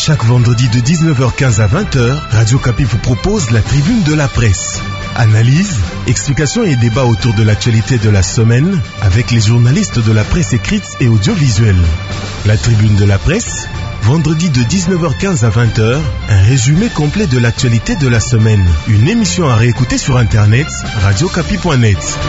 Chaque vendredi de 19h15 à 20h, Radio Kapi vous propose la Tribune de la Presse. Analyse, explications et débats autour de l'actualité de la semaine avec les journalistes de la presse écrite et audiovisuelle. La Tribune de la Presse, vendredi de 19h15 à 20h, un résumé complet de l'actualité de la semaine. Une émission à réécouter sur internet, radiokapi.net.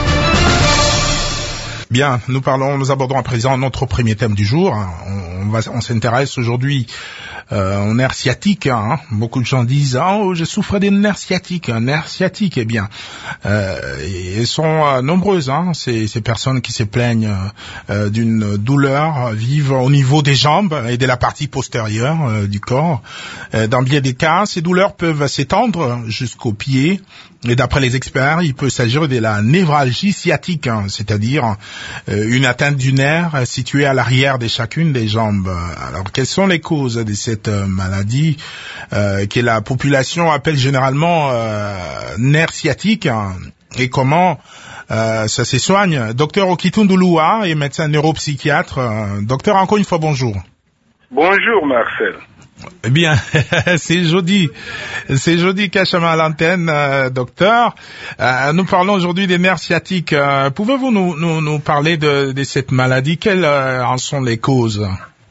Bien, nous abordons à présent notre premier thème du jour. On s'intéresse aujourd'hui au nerf sciatique. Beaucoup de gens disent « Oh, je souffre des nerfs sciatiques ». Un nerf sciatique, eh bien, elles sont nombreuses, ces personnes qui se plaignent d'une douleur vive au niveau des jambes et de la partie postérieure du corps. Dans bien des cas, ces douleurs peuvent s'étendre jusqu'aux pieds. Et d'après les experts, il peut s'agir de la névralgie sciatique, c'est-à-dire une atteinte du nerf situé à l'arrière de chacune des jambes. Alors, quelles sont les causes de cette maladie que la population appelle généralement nerf sciatique et comment ça se soigne? Docteur Okitundulua est médecin neuropsychiatre. Docteur, encore une fois, bonjour. Bonjour, Marcel. Eh bien, c'est jeudi Kachama à l'antenne, docteur. Nous parlons aujourd'hui des nerfs sciatiques. Pouvez-vous nous parler de cette maladie? Quelles en sont les causes?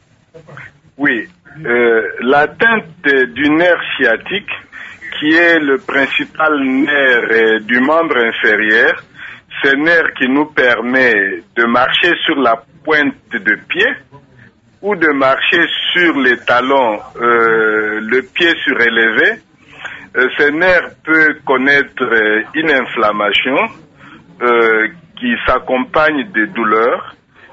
Oui, l'atteinte du nerf sciatique, qui est le principal nerf du membre inférieur, ce nerf qui nous permet de marcher sur la pointe de pied, ou de marcher sur les talons, le pied surélevé. Ce nerf peut connaître une inflammation qui s'accompagne de douleurs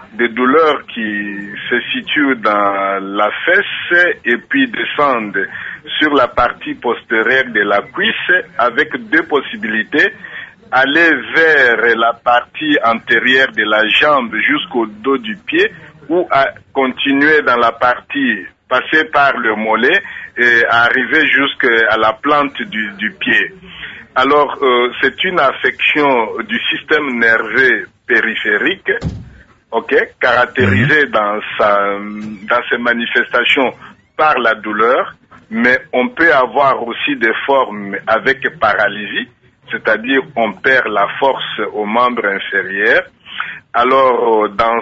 qui se situent dans la fesse et puis descendent sur la partie postérieure de la cuisse, avec deux possibilités: aller vers la partie antérieure de la jambe jusqu'au dos du pied, ou à continuer dans la partie, passer par le mollet et arriver jusqu'à la plante du pied. Alors, c'est une affection du système nerveux périphérique, caractérisée dans ses manifestations par la douleur, mais on peut avoir aussi des formes avec paralysie, c'est-à-dire on perd la force aux membres inférieurs. Alors, dans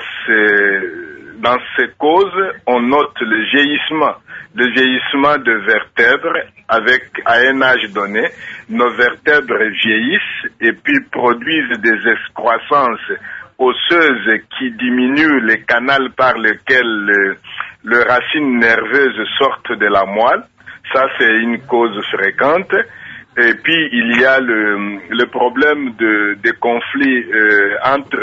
ces causes, on note le vieillissement de vertèbres à un âge donné. Nos vertèbres vieillissent et puis produisent des excroissances osseuses qui diminuent les canaux par lesquels les racines nerveuses sortent de la moelle. Ça, c'est une cause fréquente. Et puis, il y a le problème des conflits entre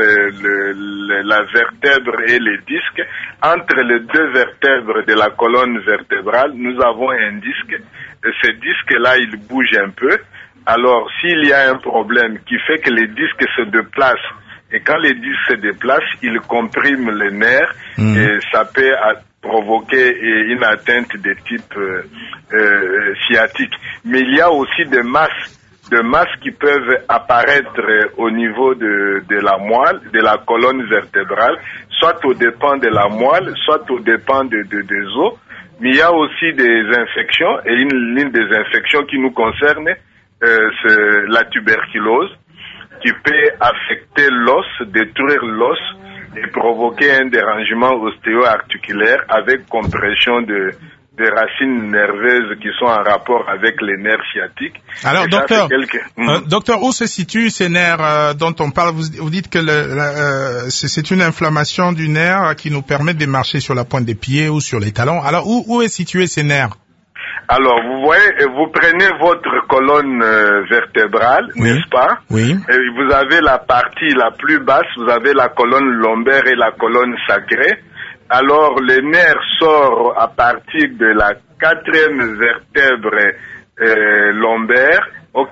la vertèbre et les disques. Entre les deux vertèbres de la colonne vertébrale, nous avons un disque. Et ce disque-là, il bouge un peu. Alors, s'il y a un problème qui fait que les disques se déplacent, et quand les disques se déplacent, ils compriment les nerfs, et ça peut provoquer une atteinte de type sciatique. Mais il y a aussi des masses qui peuvent apparaître au niveau de la moelle, de la colonne vertébrale, soit au dépend de la moelle, soit au dépend des os. Mais il y a aussi des infections, et une des infections qui nous concerne, c'est la tuberculose, qui peut affecter l'os, détruire l'os, et provoquer un dérangement ostéo-articulaire avec compression des racines nerveuses qui sont en rapport avec les nerfs sciatiques. Alors, docteur, où se situent ces nerfs dont on parle? Vous dites que c'est une inflammation du nerf qui nous permet de marcher sur la pointe des pieds ou sur les talons. Alors, où est situé ces nerfs? Alors, vous voyez, vous prenez votre colonne vertébrale, n'est-ce pas? Oui. Et vous avez la partie la plus basse, vous avez la colonne lombaire et la colonne sacrée. Alors, le nerf sort à partir de la 4e vertèbre lombaire,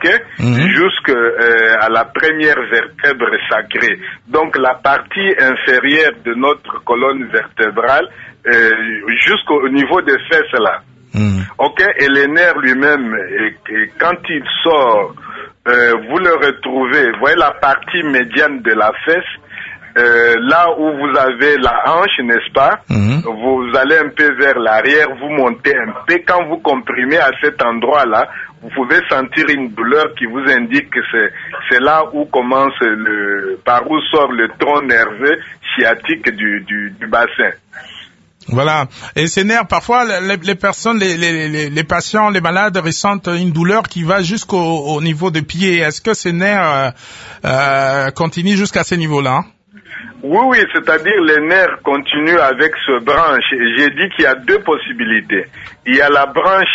jusqu'à la première vertèbre sacrée. Donc, la partie inférieure de notre colonne vertébrale, jusqu'au niveau des fesses là. Et le nerf lui-même, et quand il sort, vous le retrouvez, vous voyez la partie médiane de la fesse, là où vous avez la hanche, n'est-ce pas, vous allez un peu vers l'arrière, vous montez un peu. Quand vous comprimez à cet endroit-là, vous pouvez sentir une douleur qui vous indique que c'est là où commence par où sort le tronc nerveux sciatique du bassin. Voilà. Et ces nerfs, parfois, les personnes, les patients, les malades ressentent une douleur qui va jusqu'au niveau des pieds. Est-ce que ces nerfs continuent jusqu'à ce niveau-là? Oui, c'est-à-dire les nerfs continuent avec ce branche. J'ai dit qu'il y a deux possibilités. Il y a la branche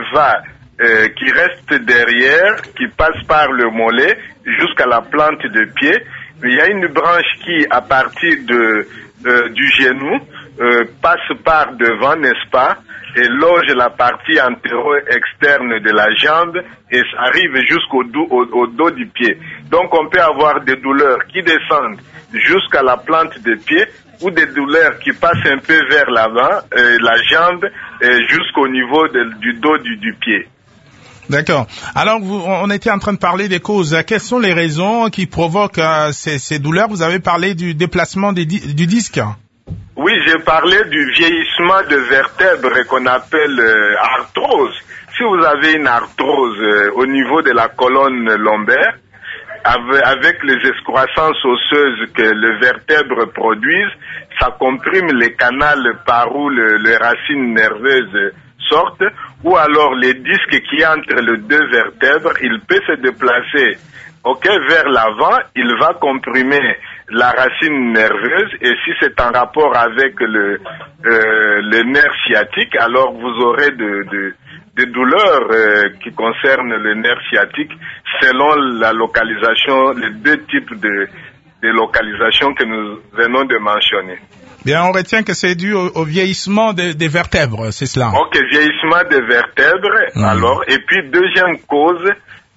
qui reste derrière, qui passe par le mollet jusqu'à la plante de pied. Il y a une branche qui, à partir du genou, passe par devant, n'est-ce pas, et loge la partie antéro-externe de la jambe et arrive jusqu'au au dos du pied. Donc on peut avoir des douleurs qui descendent jusqu'à la plante des pieds ou des douleurs qui passent un peu vers l'avant, la jambe, jusqu'au niveau du dos du pied. D'accord. Alors, on était en train de parler des causes. Quelles sont les raisons qui provoquent ces douleurs? Vous avez parlé du déplacement du disque. Oui, j'ai parlé du vieillissement de vertèbres qu'on appelle arthrose. Si vous avez une arthrose au niveau de la colonne lombaire, avec les excroissances osseuses que les vertèbres produisent, ça comprime les canaux par où les racines nerveuses sortent, ou alors les disques qui entrent les deux vertèbres, il peut se déplacer vers l'avant, il va comprimer la racine nerveuse, et si c'est en rapport avec le nerf sciatique, alors vous aurez des douleurs qui concernent le nerf sciatique selon la localisation, les deux types de localisation que nous venons de mentionner. Bien, on retient que c'est dû au vieillissement des vertèbres, c'est cela. Ok, vieillissement des vertèbres, alors, et puis deuxième cause,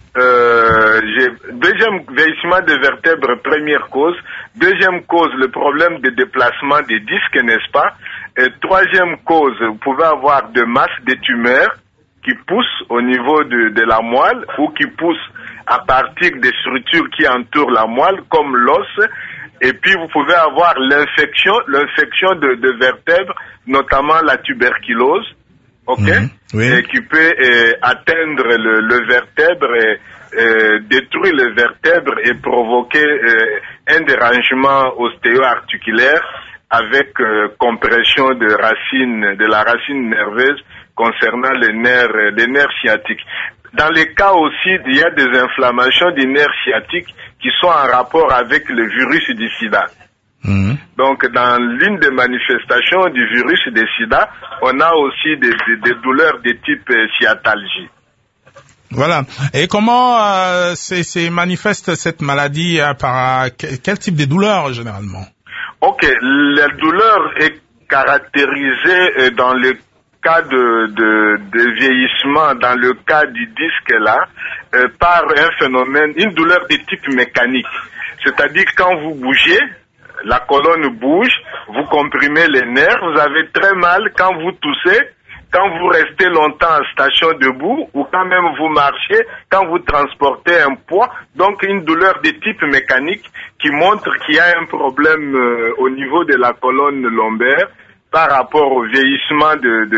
deuxième vieillissement des vertèbres, première cause. Deuxième cause, le problème de déplacement des disques, n'est-ce pas? Et troisième cause, vous pouvez avoir de masse, des tumeurs qui poussent au niveau de la moelle ou qui poussent à partir des structures qui entourent la moelle, comme l'os. Et puis vous pouvez avoir l'infection de vertèbres, notamment la tuberculose. Oui. Et qui peut atteindre le vertèbre et détruire le vertèbre et provoquer un dérangement ostéo-articulaire avec compression de la racine nerveuse concernant les nerfs sciatiques. Dans les cas aussi, il y a des inflammations des nerfs sciatiques qui sont en rapport avec le virus du sida. Donc, dans l'une des manifestations du virus du sida, on a aussi des douleurs de type sciatalgie. Voilà. Et comment se manifeste cette maladie par quel type de douleur généralement? Ok, la douleur est caractérisée dans le cas de vieillissement, dans le cas du disque là, par un phénomène, une douleur de type mécanique. C'est-à-dire quand vous bougez, la colonne bouge, vous comprimez les nerfs, vous avez très mal quand vous toussez, quand vous restez longtemps en station debout, ou quand même vous marchez, quand vous transportez un poids. Donc une douleur de type mécanique qui montre qu'il y a un problème au niveau de la colonne lombaire par rapport au vieillissement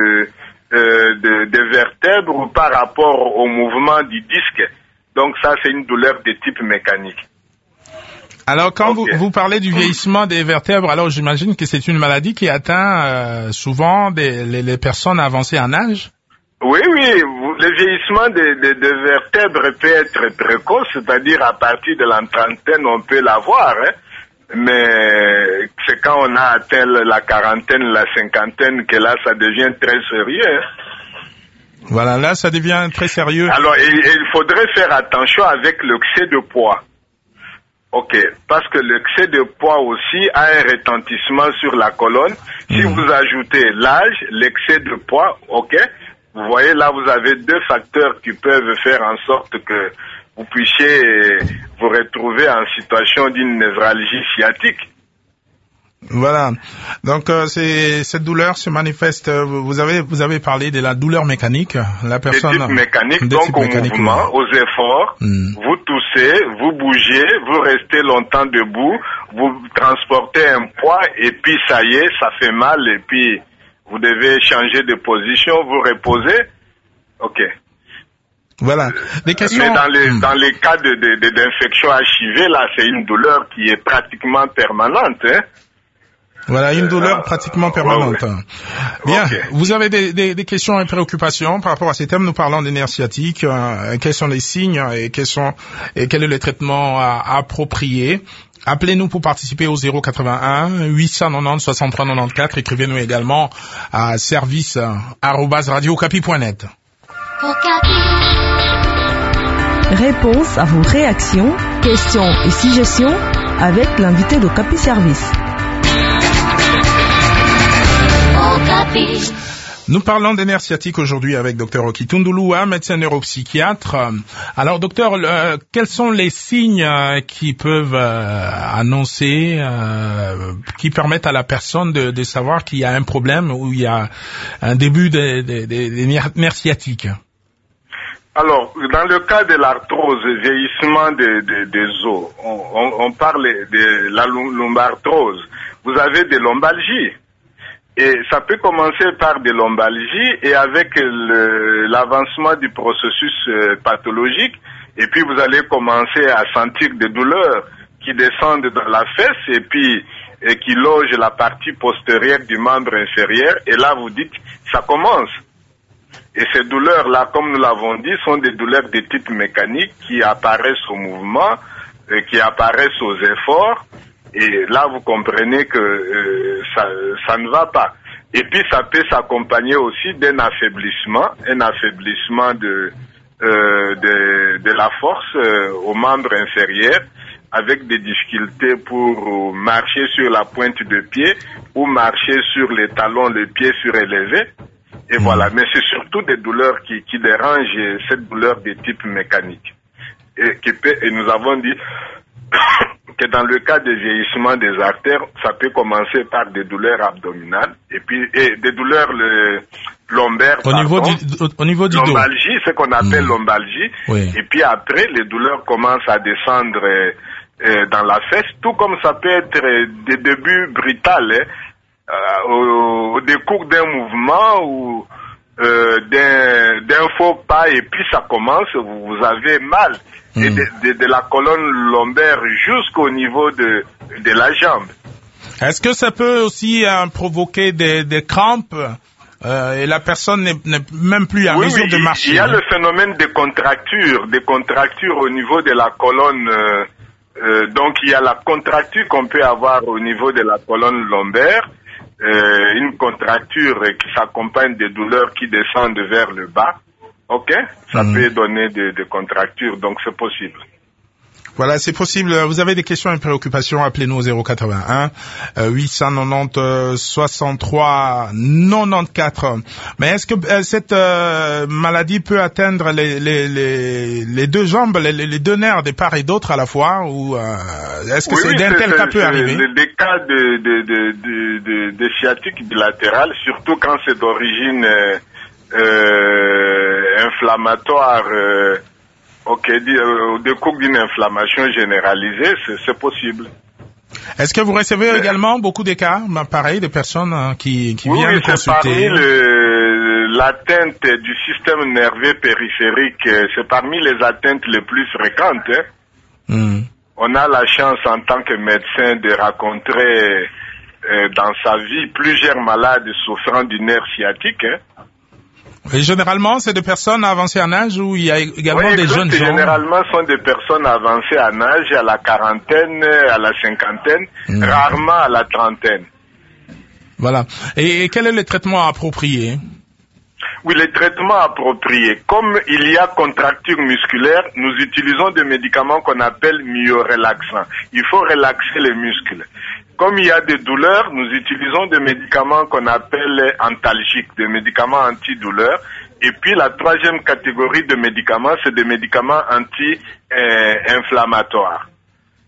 des vertèbres ou par rapport au mouvement du disque. Donc ça, c'est une douleur de type mécanique. Alors, quand vous parlez du vieillissement des vertèbres, alors j'imagine que c'est une maladie qui atteint souvent les personnes avancées en âge? Oui, le vieillissement des vertèbres peut être précoce, c'est-à-dire à partir de la trentaine, on peut l'avoir, hein. Mais c'est quand on a atteint la quarantaine, la cinquantaine, que là, ça devient très sérieux, hein. Voilà, là, ça devient très sérieux. Alors, il faudrait faire attention avec l'excès de poids. Ok, parce que l'excès de poids aussi a un retentissement sur la colonne. Si vous ajoutez l'âge, l'excès de poids, ok, vous voyez là, vous avez deux facteurs qui peuvent faire en sorte que vous puissiez vous retrouver en situation d'une névralgie sciatique. Voilà. Donc cette douleur se manifeste. Vous avez parlé de la douleur mécanique. La personne. Des types mécaniques. Donc au mouvement, aux efforts, vous toussez, vous bougez, vous restez longtemps debout, vous transportez un poids et puis ça y est, ça fait mal et puis vous devez changer de position, vous reposez. Ok. Voilà. Des questions. Mais dans les cas d'infection HIV, là, c'est une douleur qui est pratiquement permanente. Hein. Voilà, une douleur pratiquement permanente. Ouais. Bien. Okay. Vous avez des questions et préoccupations par rapport à ces thèmes. Nous parlons des nerfs sciatiques. Quels sont les signes et quel est le traitement approprié? Appelez-nous pour participer au 081 890 63 94. Écrivez-nous également à service@radiocapi.net. Réponse à vos réactions, questions et suggestions avec l'invité de Capi Service. Nous parlons des nerfs sciatiques aujourd'hui avec Dr Okitundulua, médecin neuropsychiatre. Alors docteur, quels sont les signes qui peuvent annoncer, qui permettent à la personne de savoir qu'il y a un problème ou il y a un début des nerfs sciatiques? Alors, dans le cas de l'arthrose, vieillissement des os, on parle de la lombarthrose. Vous avez des lombalgies. Et ça peut commencer par des lombalgies et avec l'avancement du processus pathologique, et puis vous allez commencer à sentir des douleurs qui descendent dans la fesse et puis qui logent la partie postérieure du membre inférieur, et là vous dites ça commence. Et ces douleurs-là, comme nous l'avons dit, sont des douleurs de type mécanique qui apparaissent au mouvement, qui apparaissent aux efforts. Et là, vous comprenez que ça ne va pas. Et puis, ça peut s'accompagner aussi d'un affaiblissement de la force aux membres inférieurs, avec des difficultés pour marcher sur la pointe de pied ou marcher sur les talons, le pied surélevé. Et voilà. Mais c'est surtout des douleurs qui dérangent, cette douleur de type mécanique. Et nous avons dit que dans le cas de vieillissement des artères, ça peut commencer par des douleurs abdominales et puis des douleurs lombaires. Au niveau du dos. Lombalgie, ce qu'on appelle lombalgie. Oui. Et puis après, les douleurs commencent à descendre dans la fesse, tout comme ça peut être des débuts brutals, au décours d'un mouvement ou d'un faux pas, et puis ça commence, vous avez mal. Et de la colonne lombaire jusqu'au niveau de la jambe. Est-ce que ça peut aussi provoquer des crampes et la personne n'est même plus à mesure de marcher? Il y a le phénomène des contractures au niveau de la colonne. Donc il y a la contracture qu'on peut avoir au niveau de la colonne lombaire, une contracture qui s'accompagne des douleurs qui descendent vers le bas. Ok, ça peut donner des contractures, donc c'est possible. Voilà, c'est possible. Vous avez des questions et préoccupations, appelez-nous au 081 890 63 94. Mais est-ce que cette maladie peut atteindre les deux jambes, les deux nerfs de part et d'autre à la fois, ou est-ce que d'un tel cas peut arriver? Des cas de sciatique bilatérale, surtout quand c'est d'origine inflammatoire, au décours d'une inflammation généralisée, c'est possible. Est-ce que vous recevez également beaucoup de cas, pareil, de personnes qui viennent consulter? Oui, c'est parmi l'atteinte du système nerveux périphérique, c'est parmi les atteintes les plus fréquentes. On a la chance en tant que médecin de rencontrer dans sa vie plusieurs malades souffrant du nerf sciatique. Et généralement, c'est des personnes avancées en âge ou il y a également des jeunes gens? Généralement, sont des personnes avancées en âge, à la quarantaine, à la cinquantaine, rarement à la trentaine. Voilà. Et quel est le traitement approprié? Oui, le traitement approprié. Comme il y a contracture musculaire, nous utilisons des médicaments qu'on appelle myorelaxants. Il faut relaxer les muscles. Comme il y a des douleurs, nous utilisons des médicaments qu'on appelle antalgiques, des médicaments antidouleurs. Et puis la troisième catégorie de médicaments, c'est des médicaments anti-inflammatoires.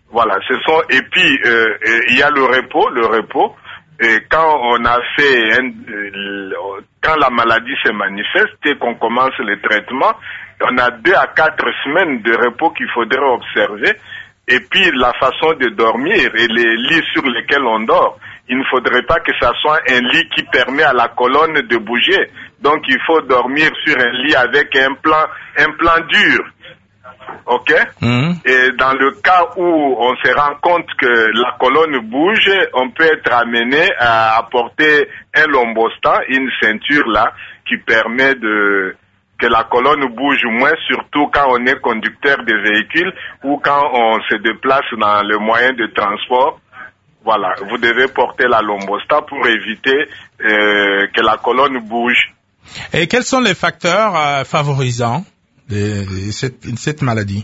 Voilà, et puis il y a le repos. Et quand on a fait quand la maladie se manifeste et qu'on commence le traitement, on a 2 à 4 semaines de repos qu'il faudrait observer. Et puis la façon de dormir et les lits sur lesquels on dort, il ne faudrait pas que ça soit un lit qui permet à la colonne de bouger. Donc il faut dormir sur un lit avec un plan dur. Ok? Et dans le cas où on se rend compte que la colonne bouge, on peut être amené à apporter un lombostan, une ceinture là, qui permet que la colonne bouge moins, surtout quand on est conducteur de véhicule ou quand on se déplace dans le moyen de transport. Voilà, vous devez porter la lombostan pour éviter que la colonne bouge. Et quels sont les facteurs favorisants de cette maladie?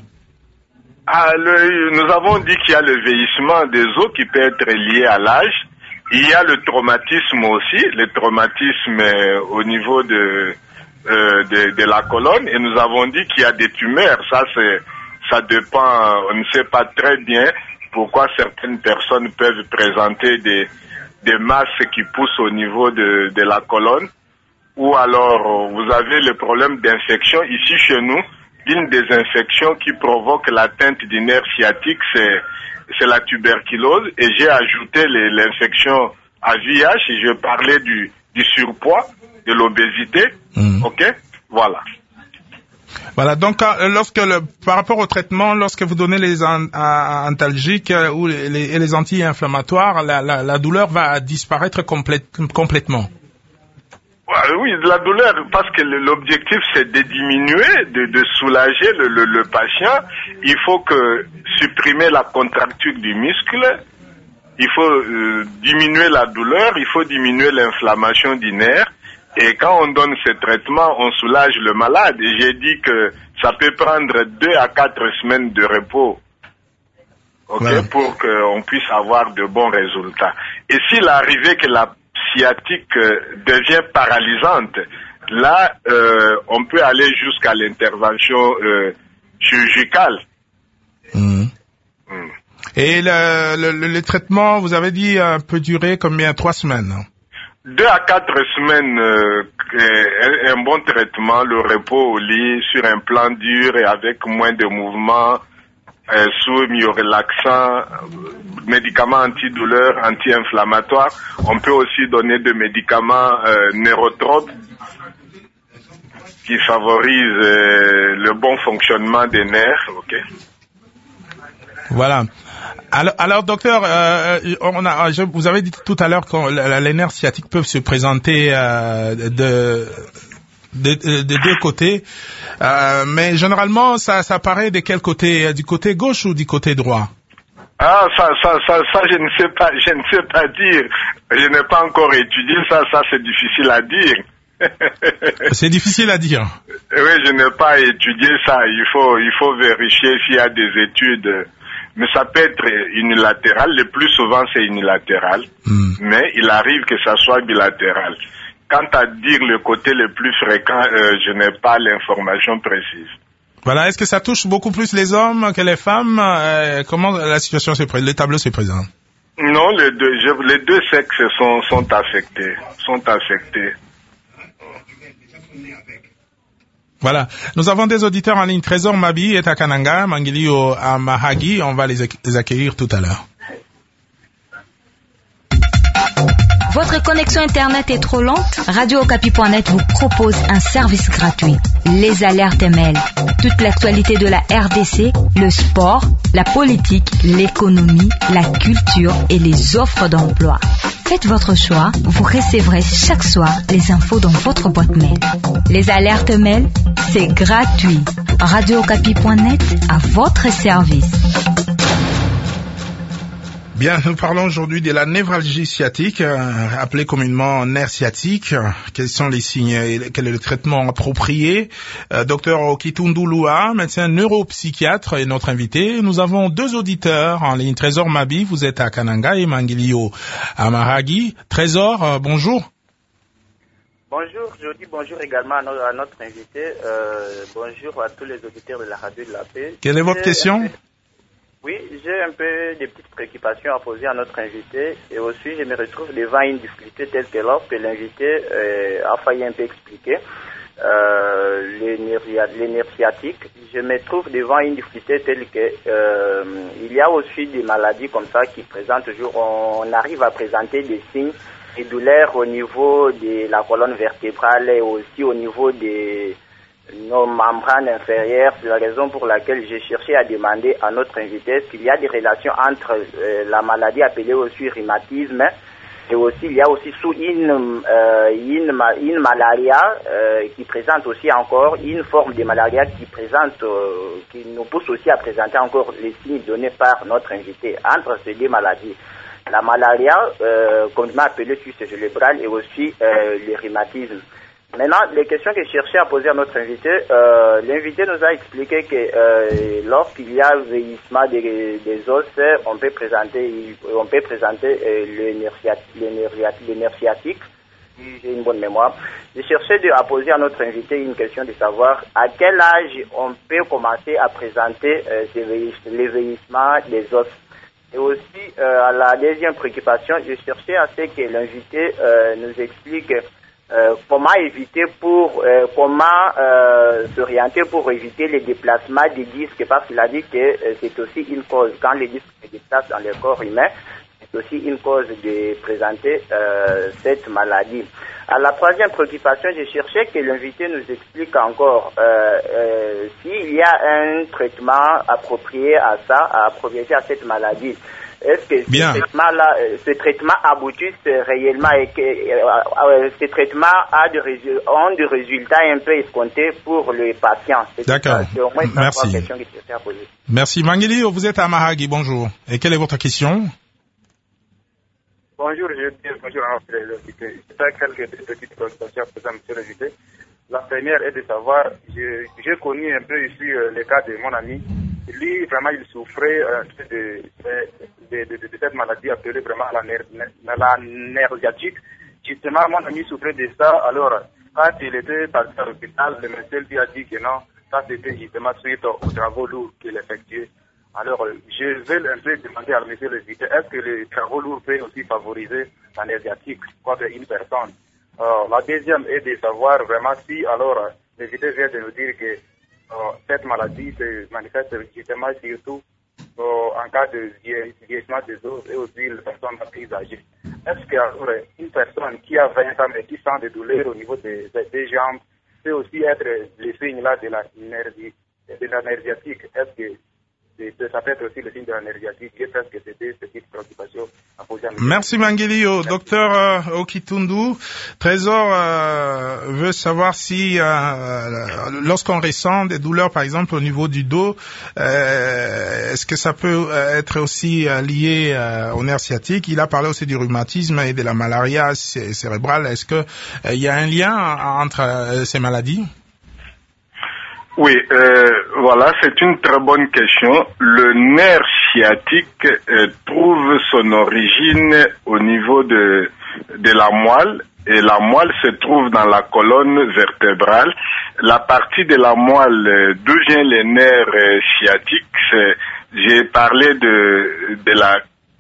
Nous avons dit qu'il y a le vieillissement des os qui peut être lié à l'âge. Il y a le traumatisme aussi, le traumatisme au niveau de la colonne, et nous avons dit qu'il y a des tumeurs. Ça dépend, on ne sait pas très bien pourquoi certaines personnes peuvent présenter des masses qui poussent au niveau de la colonne. Ou alors, vous avez le problème d'infection. Ici, chez nous, une des infections qui provoque l'atteinte du nerf sciatique, c'est la tuberculose. Et j'ai ajouté l'infection à VIH, et je parlais du surpoids, de l'obésité. Ok? Voilà. Voilà, donc par rapport au traitement, lorsque vous donnez les antalgiques ou les anti-inflammatoires, la douleur va disparaître complètement. Oui, la douleur, parce que l'objectif c'est de diminuer, de soulager le patient. Il faut supprimer la contracture du muscle, il faut diminuer la douleur, il faut diminuer l'inflammation du nerf. Et quand on donne ce traitement, on soulage le malade. Et j'ai dit que ça peut prendre 2 à 4 semaines de repos, voilà, pour qu'on puisse avoir de bons résultats. Et s'il arrivait que la sciatique devient paralysante, là, on peut aller jusqu'à l'intervention chirurgicale. Et le traitement, vous avez dit, peut durer combien? 3 semaines? 2 à 4 semaines, un bon traitement, le repos au lit, sur un plan dur et avec moins de mouvements, sous myorelaxant, médicaments antidouleurs, anti-inflammatoires. On peut aussi donner des médicaments neurotropes qui favorisent le bon fonctionnement des nerfs. Ok. Voilà. Alors docteur, vous avez dit tout à l'heure que les nerfs sciatiques peuvent se présenter de 2 côtés, mais généralement ça apparaît de quel côté? Du côté gauche ou du côté droit? Ah, ça, je ne sais pas dire. Je n'ai pas encore étudié ça c'est difficile à dire. C'est difficile à dire. Oui, je n'ai pas étudié ça. Il faut vérifier s'il y a des études. Mais ça peut être unilatéral. Le plus souvent, c'est unilatéral. Mais il arrive que ça soit bilatéral. Quant à dire le côté le plus fréquent, je n'ai pas l'information précise. Voilà. Est-ce que ça touche beaucoup plus les hommes que les femmes? Comment la situation le tableau se présente? Non, les deux sexes sont affectés. Voilà. Nous avons des auditeurs en ligne. Trésor Mabi est à Kananga, Mangilio à Mahagi. On va les accueillir tout à l'heure. Votre connexion Internet est trop lente? Radio-Okapi.net vous propose un service gratuit. Les alertes mail. Toute l'actualité de la RDC, le sport, la politique, l'économie, la culture et les offres d'emploi. Faites votre choix, vous recevrez chaque soir les infos dans votre boîte mail. Les alertes mail, c'est gratuit. Radio-Okapi.net à votre service. Bien, nous parlons aujourd'hui de la névralgie sciatique, appelée communément nerf sciatique. Quels sont les signes et quel est le traitement approprié? Docteur Okitundulua, médecin neuropsychiatre, est notre invité. Nous avons 2 auditeurs en ligne. Trésor Mabi, vous êtes à Kananga, et Mangilio à Mahagi. Trésor, bonjour. Bonjour, je dis bonjour également à notre invité. Bonjour à tous les auditeurs de la radio de la paix. Quelle est votre question? Oui, j'ai un peu des petites préoccupations à poser à notre invité et aussi je me retrouve devant une difficulté telle que lorsque l'invité a failli un peu expliquer les nerfs sciatiques. Je me trouve devant une difficulté telle que il y a aussi des maladies comme ça qui présentent toujours, on arrive à présenter des signes et douleurs au niveau de la colonne vertébrale et aussi au niveau des nos membranes inférieures. C'est la raison pour laquelle j'ai cherché à demander à notre invité s'il y a des relations entre la maladie appelée aussi rhumatisme et aussi il y a aussi sous une malaria qui présente aussi encore une forme de malaria qui présente qui nous pousse aussi à présenter encore les signes donnés par notre invité entre ces deux maladies. La malaria, communément appelée cuisse cérébrale, et aussi le rhumatisme. Maintenant, les questions que je cherchais à poser à notre invité, l'invité nous a expliqué que lorsqu'il y a vieillissement des os, on peut présenter le nerf sciatique. J'ai une bonne mémoire. Je cherchais à poser à notre invité une question de savoir à quel âge on peut commencer à présenter les vieillissements des os. Et aussi, à la deuxième préoccupation, je cherchais à ce que l'invité nous explique comment éviter s'orienter pour éviter les déplacements des disques, parce qu'il a dit que c'est aussi une cause, quand les disques se déplacent dans le corps humain, c'est aussi une cause de présenter cette maladie. À la troisième préoccupation, j'ai cherché que l'invité nous explique encore s'il y a un traitement approprié à cette maladie. Est-ce que ce traitement aboutit réellement et que ce traitement ont des résultats un peu escomptés pour les patients? D'accord. Merci. Merci. Mangeli, vous êtes à Mahagi, bonjour. Et quelle est votre question? Bonjour, bonjour à notre invité. J'ai quelques petites préoccupations pour monsieur l'invité. La première est de savoir, j'ai connu un peu ici le cas de mon ami. Lui, vraiment, il souffrait de cette maladie appelée vraiment la nerf sciatique. Justement, mon ami souffrait de ça. Alors, quand il était parti à l'hôpital, le médecin lui a dit que non, ça c'était justement suite aux travaux lourds qu'il effectuait. Alors, je vais un peu demander à monsieur l'invité, est-ce que les travaux lourds peuvent aussi favoriser la nerf sciatique contre une personne? La deuxième est de savoir vraiment si, alors, l'invité vient de nous dire que cette maladie se manifeste justement surtout en cas de vieillissement des os et aussi les personnes plus âgées. Est-ce qu'une personne qui a 20 ans et qui sent des douleurs au niveau des jambes peut aussi être le signe là de la nerf sciatique? Est-ce que ça peut être aussi le signe de la nerf sciatique? Je pense que c'était cette petite préoccupation à poser à nous. Merci Mangelio. Docteur Okitundu, Trésor veut savoir si lorsqu'on ressent des douleurs par exemple au niveau du dos, est-ce que ça peut être aussi lié au nerf sciatique? Il a parlé aussi du rhumatisme et de la malaria cérébrale. Est-ce que il y a un lien entre ces maladies? Oui, voilà, c'est une très bonne question. Le nerf sciatique trouve son origine au niveau de la moelle, et la moelle se trouve dans la colonne vertébrale. La partie de la moelle d'où vient les nerfs sciatiques, j'ai parlé de la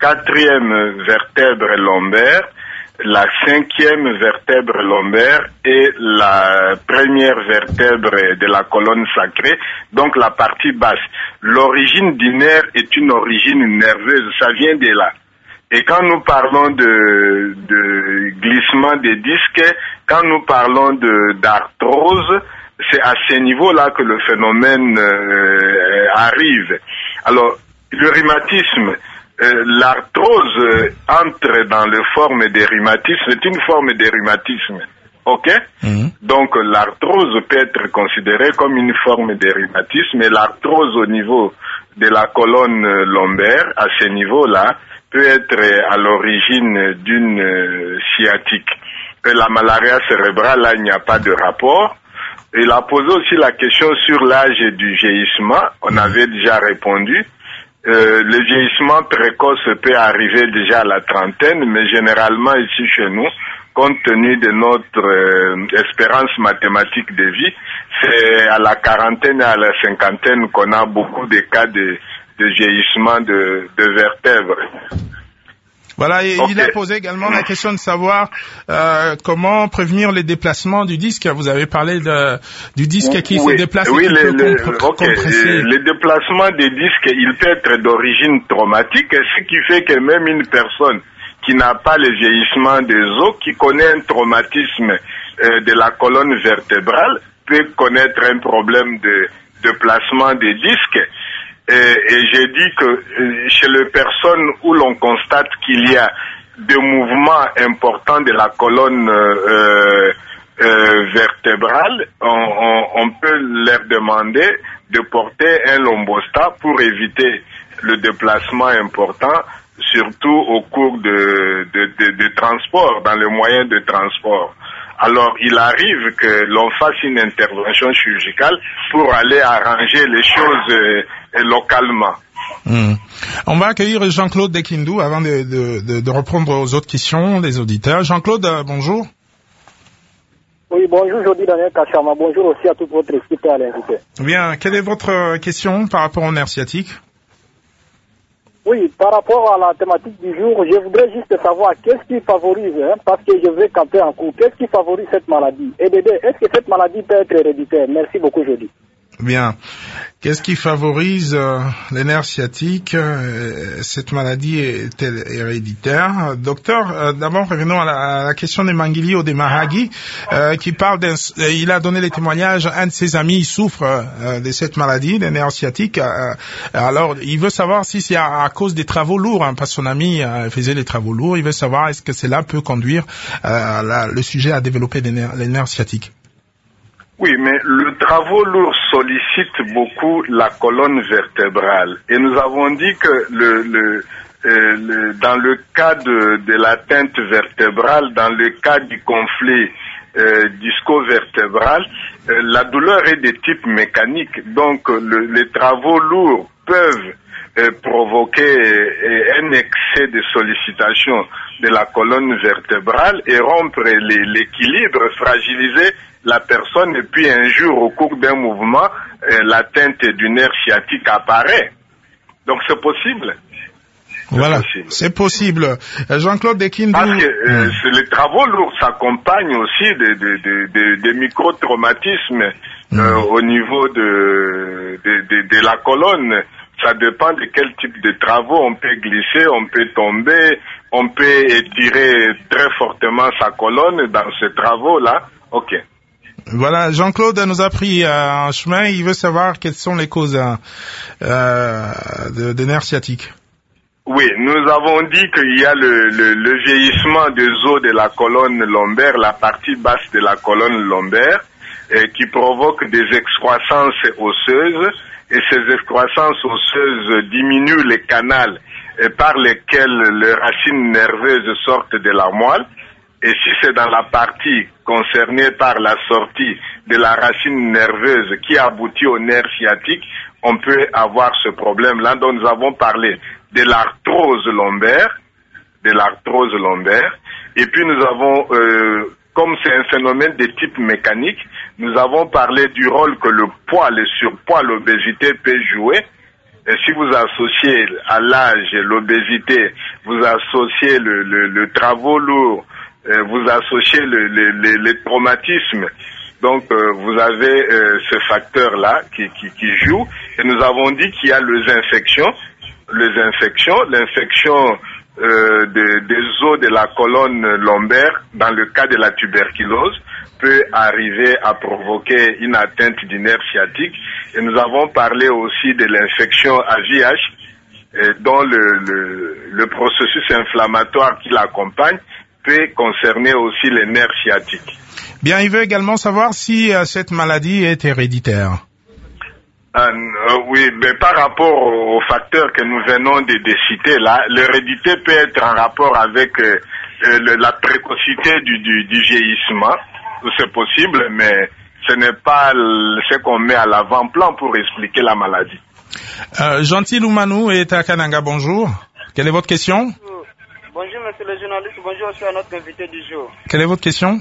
4e vertèbre lombaire, la 5e vertèbre lombaire et la 1re vertèbre de la colonne sacrée, donc la partie basse. L'origine du nerf est une origine nerveuse, ça vient de là. Et quand nous parlons de glissement des disques, quand nous parlons d'arthrose, c'est à ce niveau-là que le phénomène arrive. Alors, le rhumatisme, l'arthrose entre dans les formes des rhumatismes, c'est une forme de rhumatisme, ok? Donc l'arthrose peut être considérée comme une forme de rhumatisme, et l'arthrose au niveau de la colonne lombaire, à ce niveau-là, peut être à l'origine d'une sciatique. Et la malaria cérébrale, là, il n'y a pas de rapport. Il a posé aussi la question sur l'âge du vieillissement, on avait déjà répondu. Le vieillissement précoce peut arriver déjà à la trentaine, mais généralement ici chez nous, compte tenu de notre espérance mathématique de vie, c'est à la quarantaine et à la cinquantaine qu'on a beaucoup de cas de vieillissement de vertèbres. Voilà, et il a posé également la question de savoir comment prévenir les déplacements du disque. Vous avez parlé du disque qui se déplace et qui peut compresser. Les déplacements des disques, il peut être d'origine traumatique, ce qui fait que même une personne qui n'a pas le vieillissement des os, qui connaît un traumatisme de la colonne vertébrale, peut connaître un problème de placement des disques. Et j'ai dit que chez les personnes où l'on constate qu'il y a des mouvements importants de la colonne vertébrale, on peut leur demander de porter un lombostat pour éviter le déplacement important, surtout au cours de transport, dans les moyens de transport. Alors, il arrive que l'on fasse une intervention chirurgicale pour aller arranger les choses localement. On va accueillir Jean-Claude Dekindou avant de reprendre aux autres questions des auditeurs. Jean-Claude, bonjour. Oui, bonjour, Jody Daniel Kachama. Bonjour aussi à toute votre équipe et à l'invité. Bien, quelle est votre question par rapport au nerf sciatique? Oui, par rapport à la thématique du jour, je voudrais juste savoir qu'est-ce qui favorise, parce que je vais camper en cours, qu'est-ce qui favorise cette maladie? Et Dédé, est-ce que cette maladie peut être héréditaire? Merci beaucoup, Jody. Bien. Qu'est-ce qui favorise les nerfs sciatiques? Cette maladie est-elle héréditaire? Docteur, d'abord revenons à la question de Mangili Odemahagi, qui parle il a donné les témoignages, un de ses amis souffre de cette maladie, des nerfs sciatiques. Alors, il veut savoir si c'est à cause des travaux lourds, parce que son ami faisait les travaux lourds. Il veut savoir est-ce que cela peut conduire le sujet à développer les nerfs sciatiques. Oui, mais le travaux lourd sollicite beaucoup la colonne vertébrale. Et nous avons dit que dans le cas de l'atteinte vertébrale, dans le cas du conflit disco-vertébral, la douleur est de type mécanique. Donc, les travaux lourds peuvent provoquer un excès de sollicitation de la colonne vertébrale et rompre l'équilibre, fragiliser la personne, et puis un jour, au cours d'un mouvement, l'atteinte du nerf sciatique apparaît. Donc c'est possible. Voilà, c'est possible. Jean-Claude Dekindou. Parce que les travaux lourds s'accompagnent aussi de micro-traumatismes au niveau de la colonne. Ça dépend de quel type de travaux. On peut glisser, on peut tomber, on peut étirer très fortement sa colonne dans ces travaux-là. Ok. Voilà, Jean-Claude nous a pris un chemin. Il veut savoir quelles sont les causes de nerfs sciatiques. Oui, nous avons dit qu'il y a le vieillissement des os de la colonne lombaire, la partie basse de la colonne lombaire, qui provoque des excroissances osseuses. Et ces excroissances osseuses diminuent les canaux par lesquels les racines nerveuses sortent de la moelle. Et si c'est dans la partie concernée par la sortie de la racine nerveuse qui aboutit au nerf sciatique, on peut avoir ce problème-là dont nous avons parlé de l'arthrose lombaire, et puis nous avons, comme c'est un phénomène de type mécanique, nous avons parlé du rôle que le poids, le surpoids, l'obésité peut jouer. Et si vous associez à l'âge, l'obésité, vous associez le travaux lourd, vous associez les traumatismes, donc vous avez ce facteur-là qui joue. Et nous avons dit qu'il y a l'infection des os de la colonne lombaire, dans le cas de la tuberculose, peut arriver à provoquer une atteinte du nerf sciatique. Et nous avons parlé aussi de l'infection à VIH, dont le processus inflammatoire qui l'accompagne peut concerner aussi les nerfs sciatiques. Bien, il veut également savoir si cette maladie est héréditaire. Oui, mais par rapport aux facteurs que nous venons de citer là, l'hérédité peut être en rapport avec la précocité du vieillissement. C'est possible, mais ce n'est pas ce qu'on met à l'avant-plan pour expliquer la maladie. Gentil Oumanou et Takananga, bonjour. Quelle est votre question? Bonjour monsieur le journaliste, bonjour aussi à notre invité du jour. Quelle est votre question?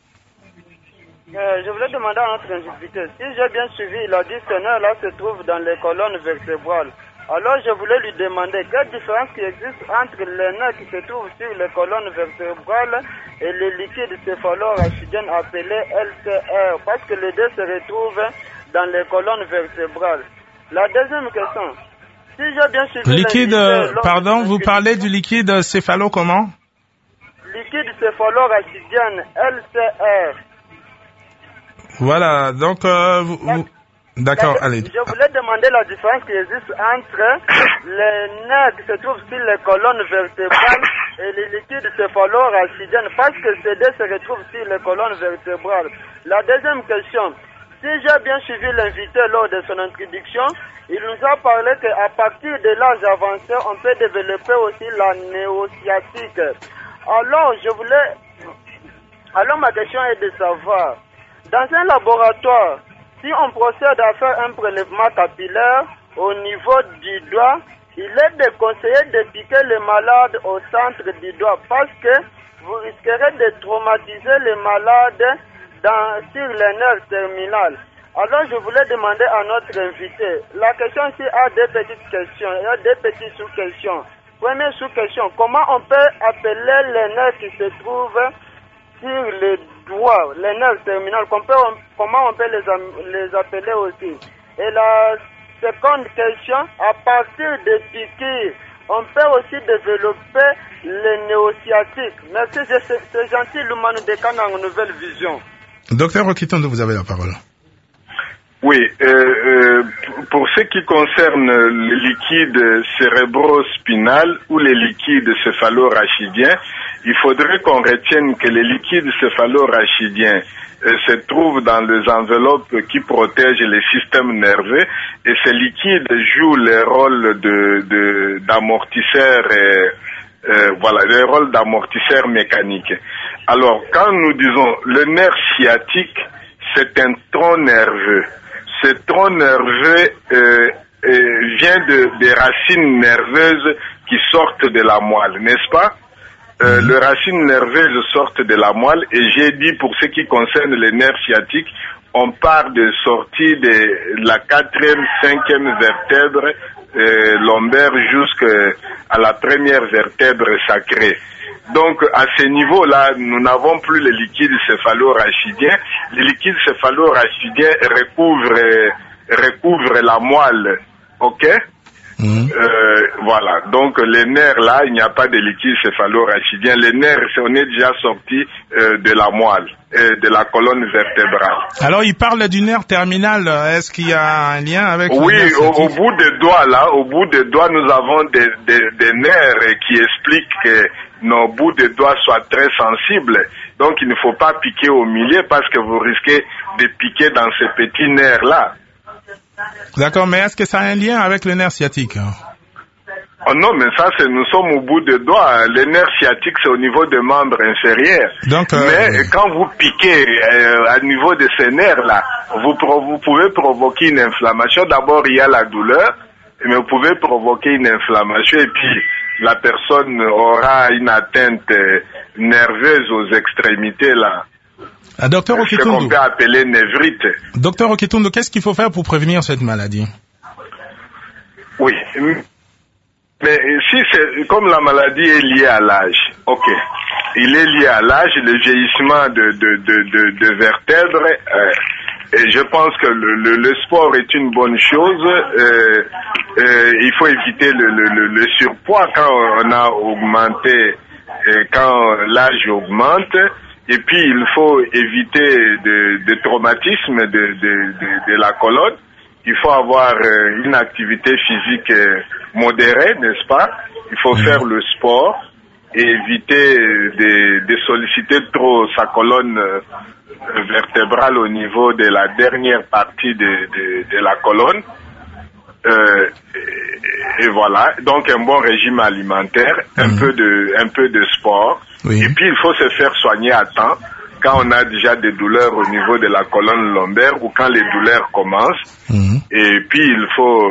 Je voulais demander à notre invité, si j'ai bien suivi, il a dit que ce nerf-là se trouve dans les colonnes vertébrales. Alors je voulais lui demander quelle différence qui existe entre les nerfs qui se trouvent sur les colonnes vertébrales et les liquides céphalo-rachidiennes appelés LCR, parce que les deux se retrouvent dans les colonnes vertébrales. La deuxième question, si j'ai bien suivi... Liquide, pardon, vous parlez du liquide céphalo comment? Liquide céphalo-rachidienne, LCR. Voilà, donc d'accord, allez. Je voulais demander la différence qui existe entre les nerfs qui se trouvent sur les colonnes vertébrales et les liquides céphalo-rachidiennes, parce que ces deux se retrouvent sur les colonnes vertébrales. La deuxième question, si j'ai bien suivi l'invité lors de son introduction, il nous a parlé qu'à partir de l'âge avancé, on peut développer aussi la néo-sciatique. Alors ma question est de savoir, dans un laboratoire, si on procède à faire un prélèvement capillaire au niveau du doigt, il est déconseillé de piquer le malade au centre du doigt parce que vous risquerez de traumatiser les malades sur les nerfs terminales. Alors je voulais demander à notre invité, la question ici a deux petites questions, il y a deux petites sous-questions. Première sous-question, comment on peut appeler les nerfs qui se trouvent sur les doigts, les nerfs terminales, comment on peut les appeler aussi? Et la seconde question, à partir de piqûres, on peut aussi développer les néo-sciatiques. Merci, c'est gentil, Lumanu Dekana en Nouvelle Vision. Docteur Okitondo, vous avez la parole. Oui, pour ce qui concerne les liquides cérébro-spinal ou les liquides céphalo-rachidiens, il faudrait qu'on retienne que les liquides céphalo-rachidiens se trouvent dans les enveloppes qui protègent les systèmes nerveux et ces liquides jouent le rôle d'amortisseur, le rôle d'amortisseur mécanique. Alors, quand nous disons le nerf sciatique, c'est un tronc nerveux. Ce tronc nerveux vient des racines nerveuses qui sortent de la moelle, n'est-ce pas? Les racines nerveuses sortent de la moelle et j'ai dit pour ce qui concerne les nerfs sciatiques, on part de sortie de la 4e, 5e vertèbre lombaire jusqu'à la première vertèbre sacrée. Donc, à ce niveau-là, nous n'avons plus les liquides céphalo-rachidiens. Les liquides céphalo-rachidiens recouvrent la moelle. OK? Voilà. Donc, les nerfs, là, il n'y a pas de liquide céphalo-rachidien. Les nerfs, on est déjà sorti de la moelle, de la colonne vertébrale. Alors, il parle du nerf terminal. Est-ce qu'il y a un lien avec... Oui, au bout des doigts, là, nous avons des nerfs qui expliquent que nos bouts de doigts soient très sensibles. Donc, il ne faut pas piquer au milieu parce que vous risquez de piquer dans ces petits nerfs-là. D'accord, mais est-ce que ça a un lien avec le nerf sciatique? Oh non, mais ça, nous sommes au bout des doigts. Le nerf sciatique, c'est au niveau des membres inférieurs. Donc, mais quand vous piquez à niveau de ces nerfs-là, vous pouvez provoquer une inflammation. D'abord, il y a la douleur, mais vous pouvez provoquer une inflammation et puis la personne aura une atteinte nerveuse aux extrémités, là. Docteur Okitondo, ce qu'on peut appeler névrite. Docteur Okitondo, qu'est-ce qu'il faut faire pour prévenir cette maladie? Oui, mais si c'est comme la maladie est liée à l'âge, ok, il est lié à l'âge, le vieillissement de vertèbres, et je pense que le sport est une bonne chose. Il faut éviter le surpoids quand on a augmenté, quand l'âge augmente. Et puis, il faut éviter de traumatisme de la colonne. Il faut avoir une activité physique modérée, n'est-ce pas? Il faut faire le sport et éviter de solliciter trop sa colonne vertébrale au niveau de la dernière partie de la colonne. Et voilà. Donc, un bon régime alimentaire, un peu de sport. Oui. Et puis, il faut se faire soigner à temps quand on a déjà des douleurs au niveau de la colonne lombaire ou quand les douleurs commencent. Et puis, il faut...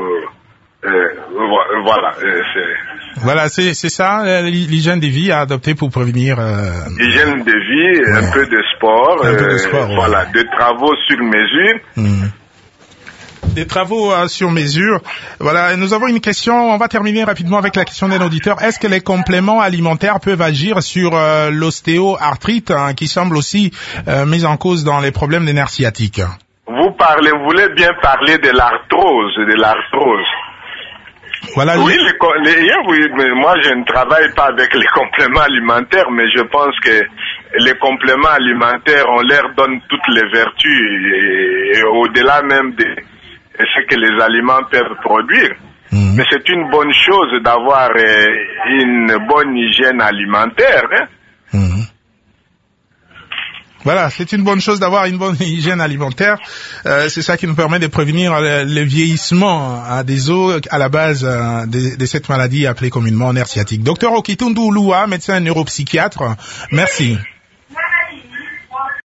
voilà. C'est ça l'hygiène de vie à adopter pour prévenir... Hygiène de vie, un peu de sport, voilà, de travaux sur mesure. Des travaux sur mesure. Voilà, nous avons une question, on va terminer rapidement avec la question d'un auditeur. Est-ce que les compléments alimentaires peuvent agir sur l'ostéoarthrite qui semble aussi mise en cause dans les problèmes des nerfs sciatiques? Vous voulez bien parler de l'arthrose, Voilà, oui, mais moi je ne travaille pas avec les compléments alimentaires, mais je pense que les compléments alimentaires, on leur donne toutes les vertus et au-delà même de ce que les aliments peuvent produire. Mais c'est une bonne chose d'avoir une bonne hygiène alimentaire. Voilà, c'est une bonne chose d'avoir une bonne hygiène alimentaire. C'est ça qui nous permet de prévenir le vieillissement des os à la base de cette maladie appelée communément nerf sciatique. Docteur Okitundu Lua, médecin neuropsychiatre, merci.